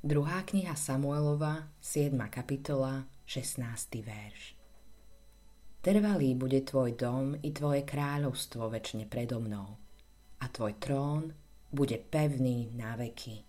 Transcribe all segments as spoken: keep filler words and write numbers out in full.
Druhá kniha Samuelova, siedma kapitola, šestnásty verš. Trvalý bude tvoj dom i tvoje kráľovstvo večne predo mnou a tvoj trón bude pevný na veky.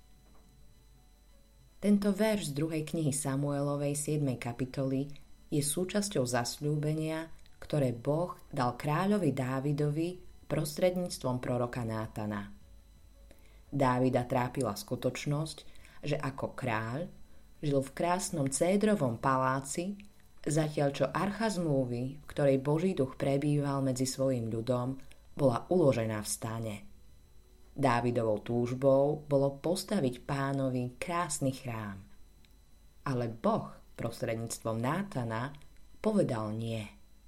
Tento verš z druhej knihy Samuelovej siedmej kapitoly je súčasťou zasľúbenia, ktoré Boh dal kráľovi Dávidovi prostredníctvom proroka Nátana. Dávida trápila skutočnosť, že ako kráľ žil v krásnom cédrovom paláci, zatiaľ čo archa zmluvy, v ktorej Boží duch prebýval medzi svojím ľudom, bola uložená v stane. Dávidovou túžbou bolo postaviť Pánovi krásny chrám. Ale Boh prostredníctvom Nátana povedal nie.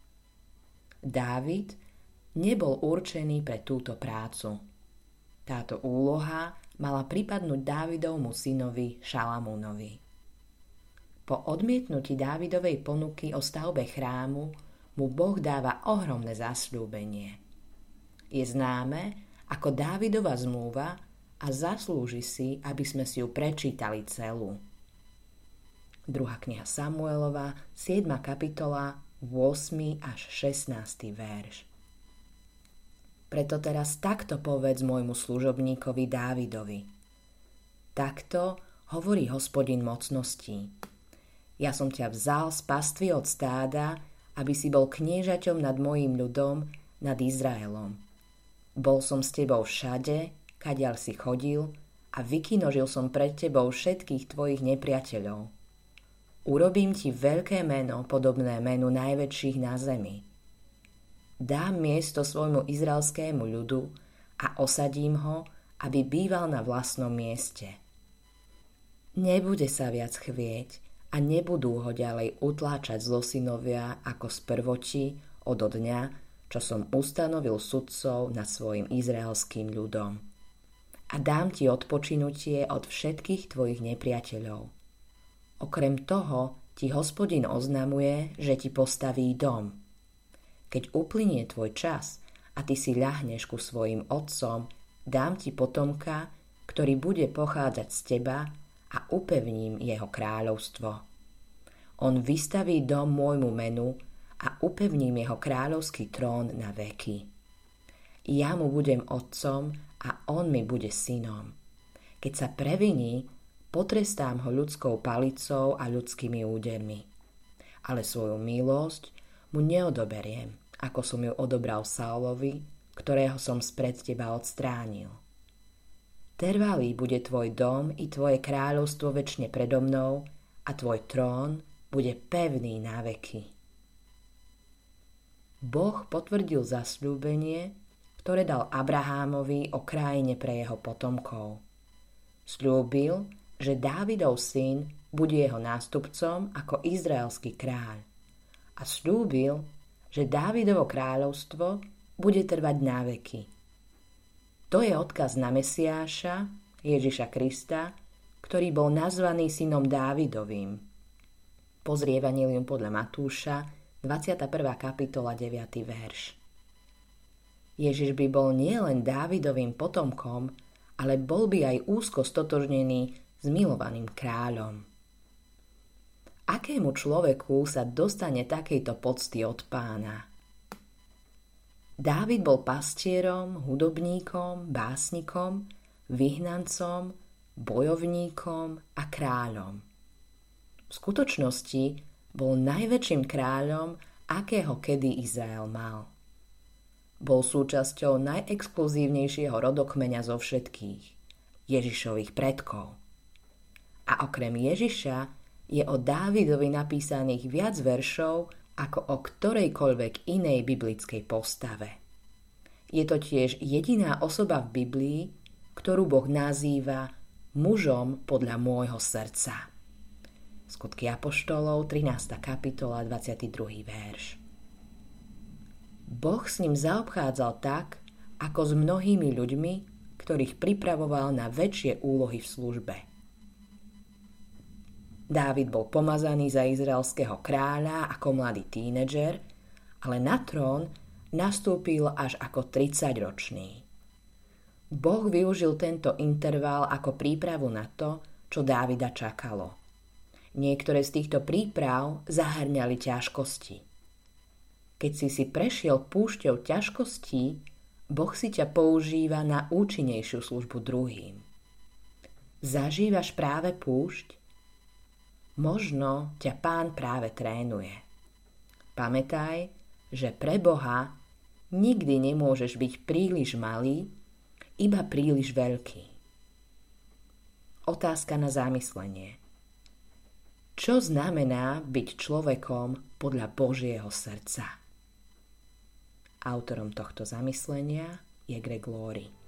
Dávid nebol určený pre túto prácu. Táto úloha mala pripadnúť Dávidovmu synovi Šalamúnovi. Po odmietnutí Dávidovej ponuky o stavbe chrámu mu Boh dáva ohromné zasľúbenie. Je známe ako Dávidova zmluva a zaslúži si, aby sme si ju prečítali celú. Druhá kniha Samuelova, siedma kapitola, ôsmy až šestnásty verš. Preto teraz takto povedz môjmu služobníkovi Dávidovi. Takto hovorí Hospodin mocností. Ja som ťa vzal z pastvy od stáda, aby si bol kniežaťom nad mojím ľudom, nad Izraelom. Bol som s tebou všade, kadiaľ si chodil, a vykinožil som pred tebou všetkých tvojich nepriateľov. Urobím ti veľké meno, podobné menu najväčších na zemi. Dám miesto svojmu izraelskému ľudu a osadím ho, aby býval na vlastnom mieste. Nebude sa viac chvieť a nebudú ho ďalej utláčať zlosynovia ako z prvoti od dňa, čo som ustanovil sudcov nad svojim izraelským ľudom. A dám ti odpočinutie od všetkých tvojich nepriateľov. Okrem toho ti Hospodin oznamuje, že ti postaví dom. Keď uplynie tvoj čas a ty si ľahneš ku svojim otcom, dám ti potomka, ktorý bude pochádzať z teba a upevním jeho kráľovstvo. On vystaví dom môjmu menu a upevním jeho kráľovský trón na veky. Ja mu budem otcom a on mi bude synom. Keď sa previní, potrestám ho ľudskou palicou a ľudskými údermi. Ale svoju milosť mu neodoberiem, ako som ju odobral Saulovi, ktorého som spred teba odstránil. Trvalý bude tvoj dom i tvoje kráľovstvo večne predo mnou a tvoj trón bude pevný na veky. Boh potvrdil zasľúbenie, ktoré dal Abrahámovi o krajine pre jeho potomkov. Sľúbil, že Dávidov syn bude jeho nástupcom ako izraelský kráľ. A sľúbil, že Dávidovo kráľovstvo bude trvať na veky. To je odkaz na Mesiáša, Ježiša Krista, ktorý bol nazvaný synom Dávidovým. Pozri Evanjelium podľa Matúša, dvadsiata prvá kapitola, deviaty verš. Ježiš by bol nielen Dávidovým potomkom, ale bol by aj úzko stotožnený s milovaným kráľom. Akému človeku sa dostane takejto pocty od Pána? Dávid bol pastierom, hudobníkom, básnikom, vyhnancom, bojovníkom a kráľom. V skutočnosti bol najväčším kráľom, akého kedy Izrael mal. Bol súčasťou najexkluzívnejšieho rodokmeňa zo všetkých, Ježišových predkov. A okrem Ježiša je o Dávidovi napísaných viac veršov ako o ktorejkoľvek inej biblickej postave. Je to tiež jediná osoba v Biblii, ktorú Boh nazýva mužom podľa môjho srdca. Skutky apoštolov, trinásta kapitola, dvadsiaty druhý verš. Boh s ním zaobchádzal tak, ako s mnohými ľuďmi, ktorých pripravoval na väčšie úlohy v službe. Dávid bol pomazaný za izraelského kráľa ako mladý tínedžer, ale na trón nastúpil až ako tridsaťročný. Boh využil tento interval ako prípravu na to, čo Dávida čakalo. Niektoré z týchto príprav zahŕňali ťažkosti. Keď si si prešiel púšťou ťažkostí, Boh si ťa používa na účinnejšiu službu druhým. Zažívaš práve púšť? Možno ťa Pán práve trénuje. Pamätaj, že pre Boha nikdy nemôžeš byť príliš malý, iba príliš veľký. Otázka na zamyslenie. Čo znamená byť človekom podľa Božieho srdca? Autorom tohto zamyslenia je Greg Laurie.